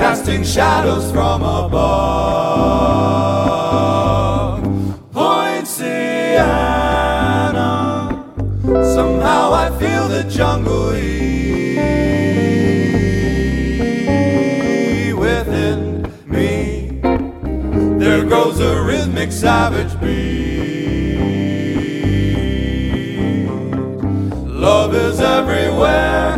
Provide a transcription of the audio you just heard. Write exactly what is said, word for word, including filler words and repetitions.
casting shadows from above. Poinciana, somehow I feel the jungle heat within me. There goes a rhythmic savage beat. Love is everywhere.